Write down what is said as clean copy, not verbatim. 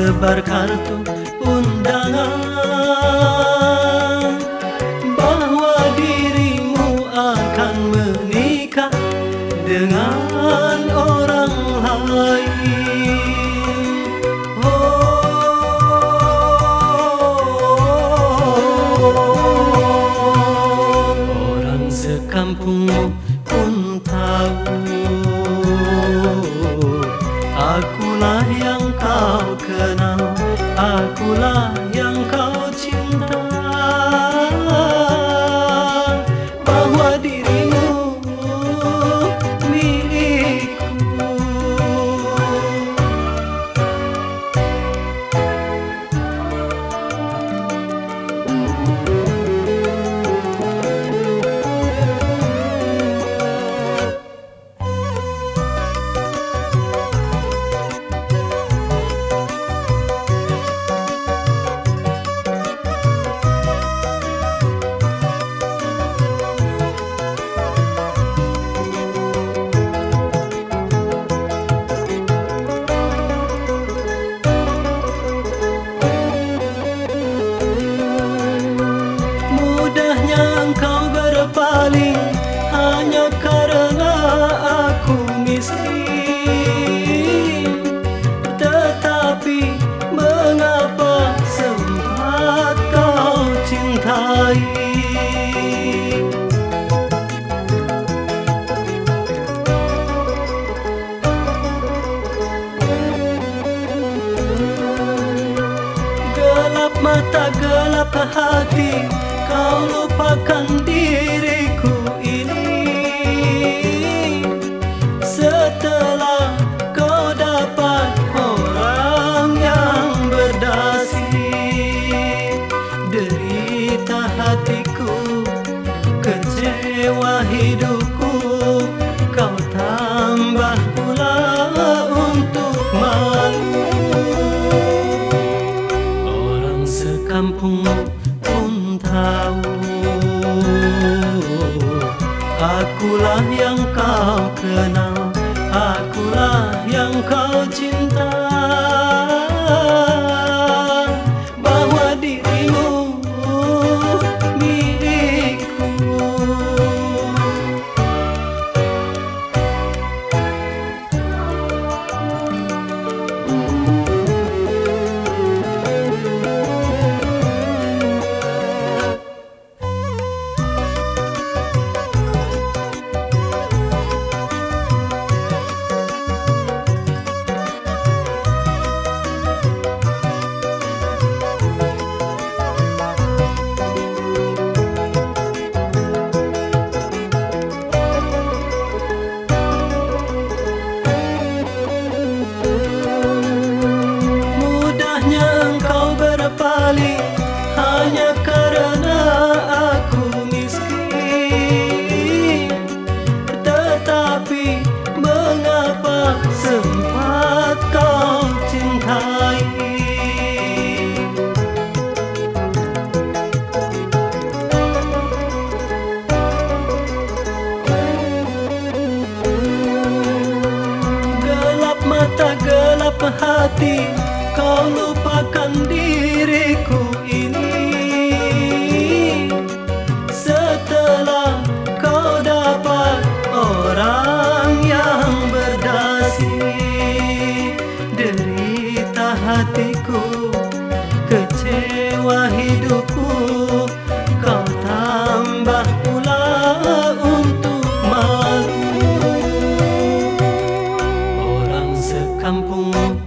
sebar kartu undangan bahwa dirimu akan menikah dengan orang lain. Orang sekampungmu pun tahu akulah yang kau kenal, akulah yang kau cinta, bahwa dirimu milikku. Engkau berpaling hanya karena aku miskin. Tetapi mengapa sempat kau cintai? Gelap mata, gelap hati, kau lupakan diriku ini. Setelah kau dapat orang yang berdasi, derita hatiku, kecewa hidupku, kau tambah pula untuk malu. Orang sekampungmu pun tahu akulah yang kau kenal, akulah yang kau cinta, bahwa dirimu milikku. Hanya karena aku miskin. Tetapi mengapa sempat kau cintai? Gelap mata, gelap hati, kau lupakan diriku ini. Setelah kau dapat orang yang berdasi, derita hatiku, kecewa hidupku, kau tambah pula untuk malu. Orang sekampungmu